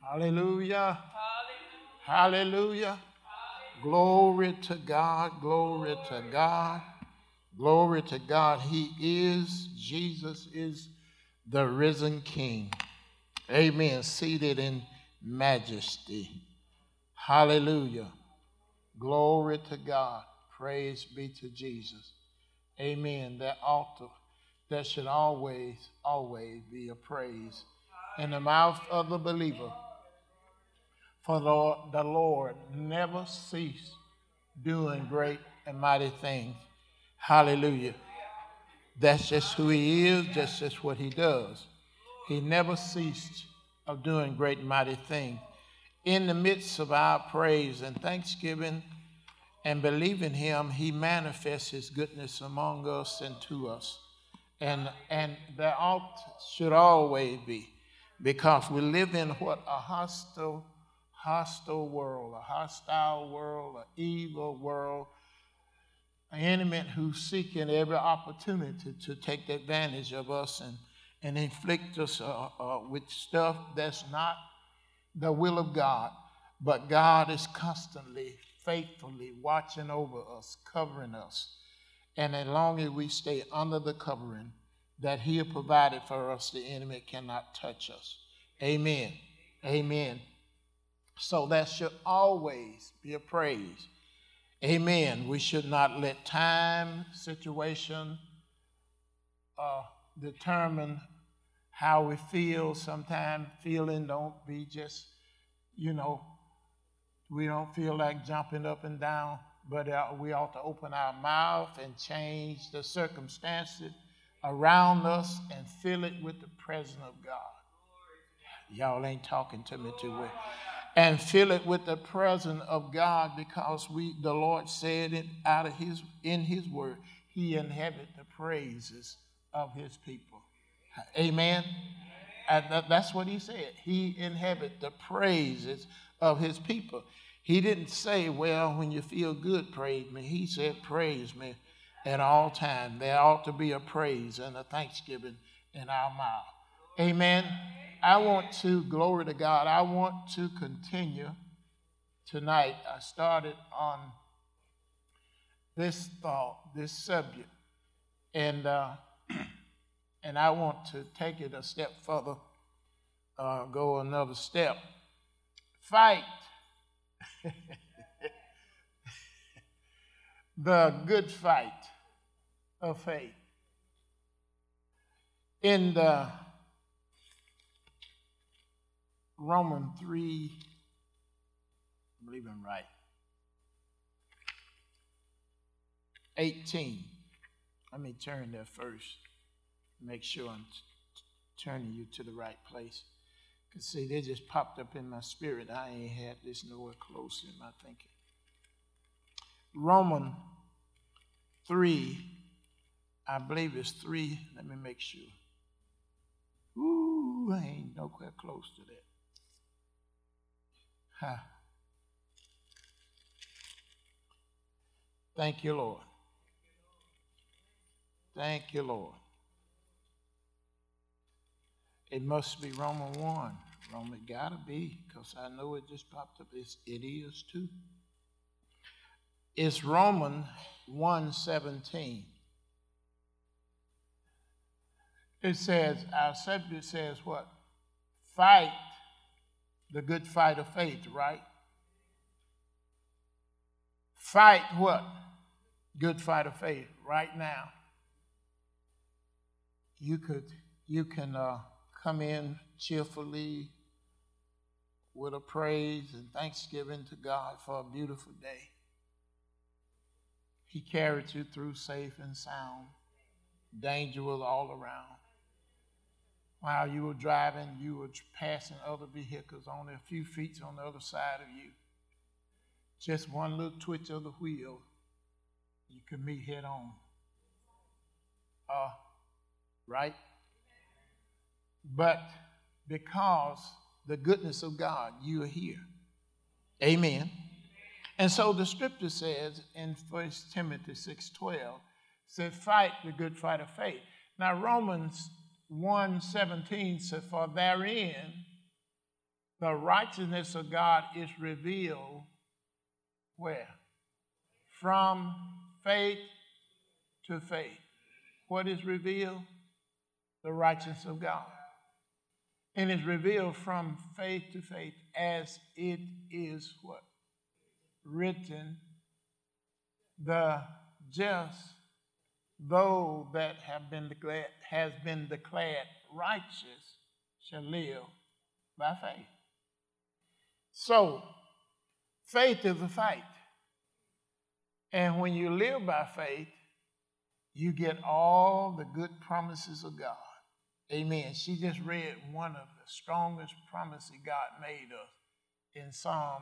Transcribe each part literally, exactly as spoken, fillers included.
Hallelujah. Hallelujah. Glory to God. Glory to God. Glory to God. He is, Jesus is the risen King. Amen. Seated in majesty. Hallelujah. Glory to God. Praise be to Jesus. Amen. That altar, that should always, always be a praise in the mouth of the believer. For the Lord, the Lord never cease doing great and mighty things. Hallelujah. That's just who he is. That's just what he does. He never ceased of doing great and mighty things. In the midst of our praise and thanksgiving and believing him, he manifests his goodness among us and to us. And, and that ought should always be, because we live in what? A hostile, hostile world, a hostile world, an evil world, an enemy who's seeking every opportunity to take advantage of us and, and inflict us uh, uh, with stuff that's not the will of God. But God is constantly, faithfully watching over us, covering us. And as long as we stay under the covering that he has provided for us, the enemy cannot touch us. Amen. Amen. So that should always be a praise. Amen. We should not let time, situation uh, determine how we feel. Sometimes feeling don't be just, you know, we don't feel like jumping up and down, but uh, we ought to open our mouth and change the circumstances around us and fill it with the presence of God. Y'all ain't talking to me too well. And fill it with the presence of God, because we, the Lord said it out of his, in his word, he inhabits the praises of his people. Amen. And that's what he said. He inhabits the praises of his people. He didn't say, well, when you feel good, praise me. He said, praise me at all times. There ought to be a praise and a thanksgiving in our mouth. Amen. I want to, glory to God, I want to continue tonight. I started on this thought, this subject, and uh, and I want to take it a step further, uh, go another step. Fight the good fight of faith. In the Romans three, I believe I'm right, eighteen. Let me turn there first. Make sure I'm t- turning you to the right place. Because, see, they just popped up in my spirit. I ain't had this nowhere close in my thinking. Romans three, I believe it's three. Let me make sure. Ooh, I ain't nowhere close to that. Huh. Thank you, Lord. Thank you, Lord. It must be Romans one. Roman gotta be, because I know it just popped up. It's, it is too. It's Romans one seventeen. It says, our subject says what? Fight the good fight of faith, right? Fight what? Good fight of faith right now. You could, you can uh, come in cheerfully with a praise and thanksgiving to God for a beautiful day. He carried you through safe and sound. Danger was all around. While you were driving, you were passing other vehicles only a few feet on the other side of you. Just one little twitch of the wheel, you could meet head on. Uh, right? But because the goodness of God, you are here. Amen. And so the scripture says in First Timothy six twelve, said, fight the good fight of faith. Now Romans one seventeen said, for therein The righteousness of God is revealed where? From faith to faith. What is revealed? The righteousness of God. And is revealed from faith to faith, as it is what? Written, the just, those that have been declared, has been declared righteous, shall live by faith. So, faith is a fight. And when you live by faith, you get all the good promises of God. Amen. She just read one of the strongest promises God made us in Psalm,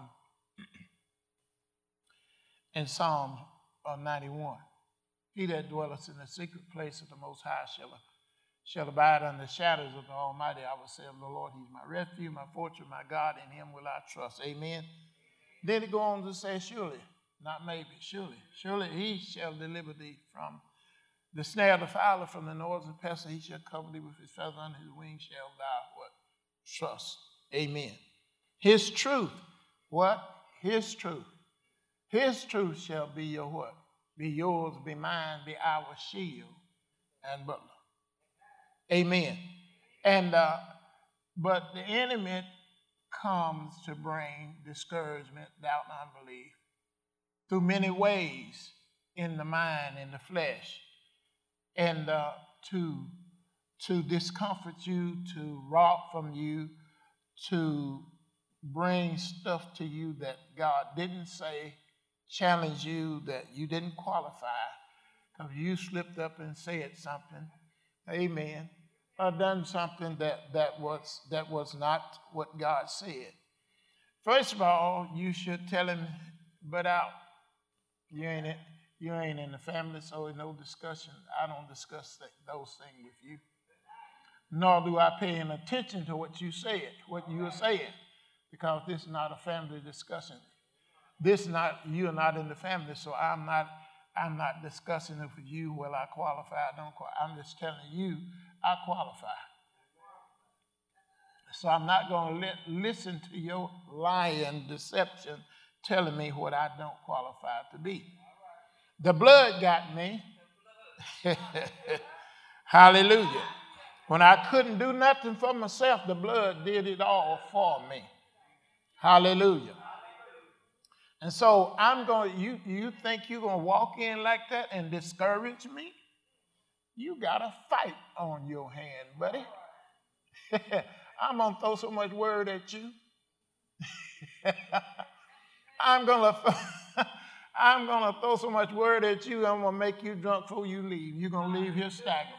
in Psalm ninety-one. He that dwelleth in the secret place of the Most High shall, shall abide under the shadows of the Almighty. I will say of the Lord, He's my refuge, my fortress, my God, in Him will I trust. Amen. Then it goes on to say, surely, not maybe, surely, surely He shall deliver thee from the snare of the fowler, from the noise of the pestilence. He shall cover thee with His feathers, under His wings shall thou what? Trust. Amen. His truth, what? His truth. His truth shall be your what? Be yours, be mine, be our shield and butler. Amen. And uh, but the enemy comes to bring discouragement, doubt, and unbelief through many ways in the mind, in the flesh, and uh, to to discomfort you, to rob from you, to bring stuff to you that God didn't say, challenge you that you didn't qualify because you slipped up and said something, amen, or done something that, that was that was not what God said. First of all, you should tell him, but out. You ain't it. You ain't in the family, so there's no discussion. I don't discuss th- those things with you. Nor do I pay any attention to what you said, what you are saying, because this is not a family discussion. This is not, you are not in the family, so I'm not I'm not discussing it with you. Well, I qualify, I don't qualify. I'm just telling you, I qualify. So I'm not going to listen to your lying deception telling me what I don't qualify to be. The blood got me. Hallelujah. When I couldn't do nothing for myself, the blood did it all for me. Hallelujah. And so I'm going, you, you think you're going to walk in like that and discourage me? You got a fight on your hand, buddy. I'm going to throw so much word at you. I'm going to I'm going to throw so much word at you, I'm going to make you drunk before you leave. You're going to leave here staggering.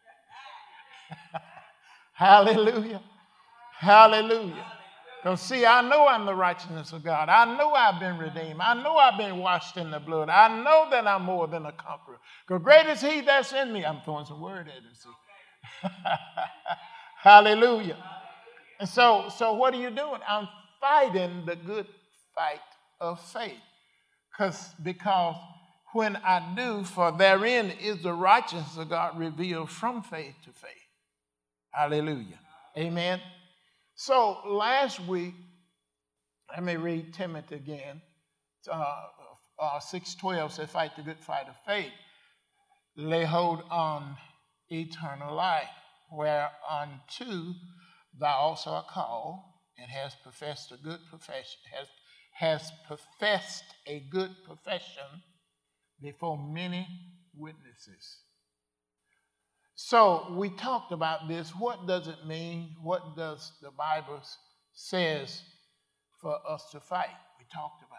Hallelujah. Hallelujah. Because, see, I know I'm the righteousness of God. I know I've been redeemed. I know I've been washed in the blood. I know that I'm more than a conqueror. Because great is He that's in me. I'm throwing some word at him, see. Hallelujah. And so, so what are you doing? I'm fighting the good fight of faith. Because, because when I do, for therein is the righteousness of God revealed from faith to faith. Hallelujah. Amen. So last week, let me read Timothy again. Uh, uh, six twelve says, fight the good fight of faith. Lay hold on eternal life, whereunto thou also art called, and hast professed a good profession, has, has professed a good profession before many witnesses. So we talked about this. What does it mean? What does the Bible says for us to fight? We talked about